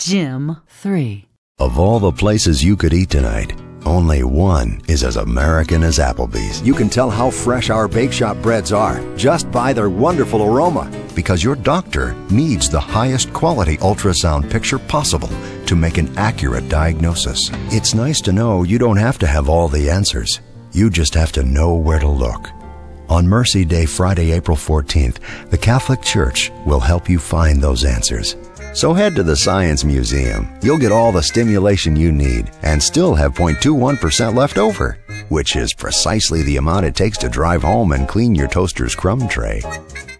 Jim. 3. Of all the places you could eat tonight, only one is as American as Applebee's. You can tell how fresh our bake shop breads are just by their wonderful aroma. Because your doctor needs the highest quality ultrasound picture possible to make an accurate diagnosis. It's nice to know you don't have to have all the answers. You just have to know where to look. On Mercy Day, Friday, April 14th, the Catholic Church will help you find those answers. So head to the Science Museum. You'll get all the stimulation you need and still have 0.21% left over, which is precisely the amount it takes to drive home and clean your toaster's crumb tray.